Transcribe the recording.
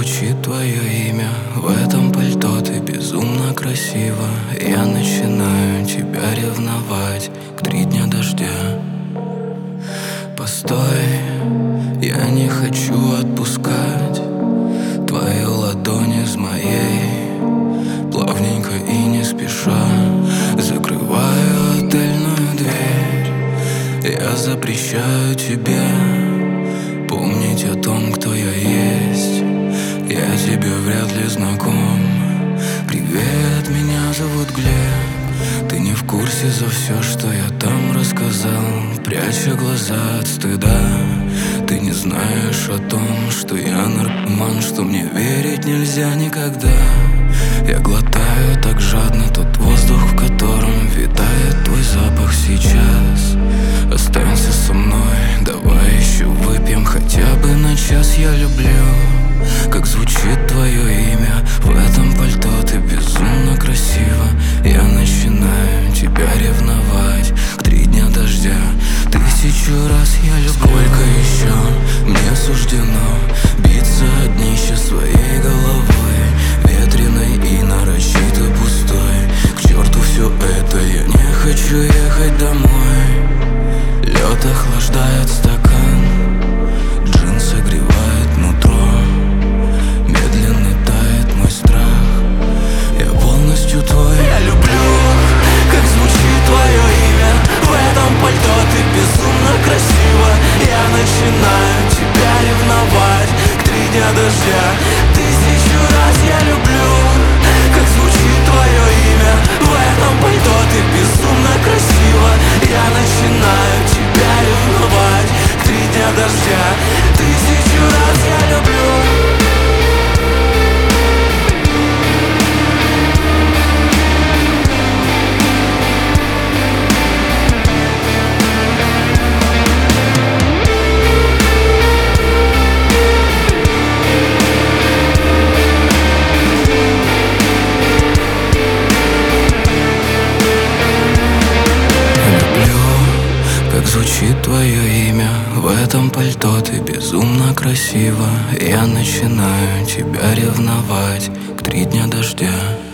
звучит твое имя в этом пальто, ты безумно красива. Я начинаю тебя ревновать к 3 дня дождя. Постой, я не хочу отпускать твою ладонь из моей. Плавненько и не спеша закрываю отельную дверь. Я запрещаю тебе помнить о том, кто я есть. Я тебе вряд ли знаком. Привет, меня зовут Глеб. Ты не в курсе за все, что я там рассказал, пряча глаза от стыда. Ты не знаешь о том, что я наркоман, что мне верить нельзя никогда. Я глотаю так жадно тот воздух, в котором витает твой запах сейчас. Останься со мной, давай еще выпьем хотя бы на час. Я люблю, как звучит твое имя в этом пальто, ты безумно красива. Я начинаю тебя ревновать к 3 дня дождя. 1000 раз я люблю. Сколько еще мне суждено биться о днище своей головы, ветреной и нарочито пустой. К черту все это, я не хочу ехать домой. Лед охлаждает стакан, джин согревает нутро. Медленно тает мой страх, я полностью твой. Я люблю, как звучит твое имя в этом пальто, ты безумно красива. Я начинаю тебя ревновать к 3 дня дождя. 1000 раз я люблю, как звучит твое имя в этом пальто, ты безумно красива. Я начинаю тебя ревновать к 3 дня дождя. 1000 раз я люблю. Звучит твое имя в этом пальто, ты безумно красива. Я начинаю тебя ревновать к 3 дня дождя.